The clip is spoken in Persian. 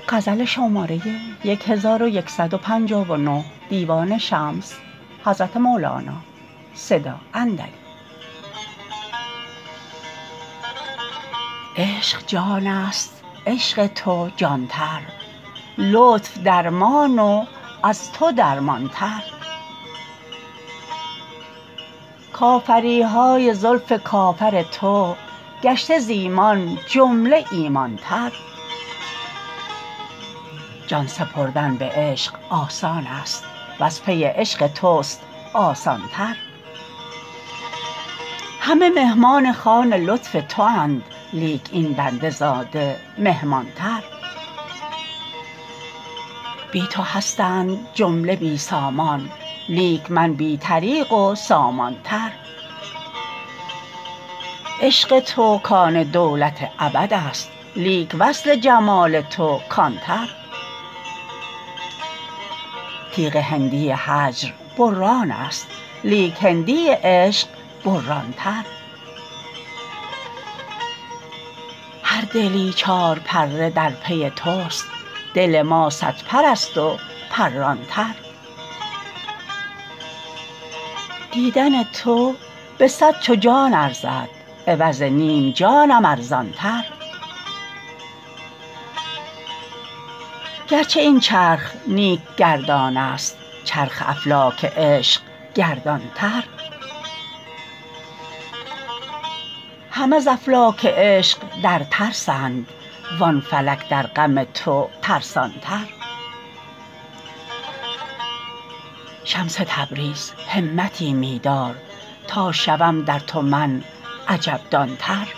عشق جان است عشق تو جانتر لطف درمان و از تو درمانتر کافری های زلف کافر تو گشته ز ایمان جمله ایمان تر جان سپردن به عشق آسان است وز پی عشق توست آسان تر همه مهمان خوان لطف تواند لیک این بنده زاده مهمان تر بی تو هستند جمله بی سامان لیک من بی طریق و سامان تر عشق تو کان دولت ابد است لیک وصل جمال تو کان تر تیغ هندی هجر بران است لیک هندی عشق بران تر هر دلی چارپره در پی توست دل ما صدپرست و پران تر دیدن تو به صد چو جان ارزد عوض نیم جانم ارزان تر گرچه این چرخ نیک گردان است چرخ افلاک عشق گردان تر همه ز افلاک عشق در ترسند وان فلک در غم تو ترسان تر شمس تبریز همتی می دار تا شوم در تو من عجب دان تر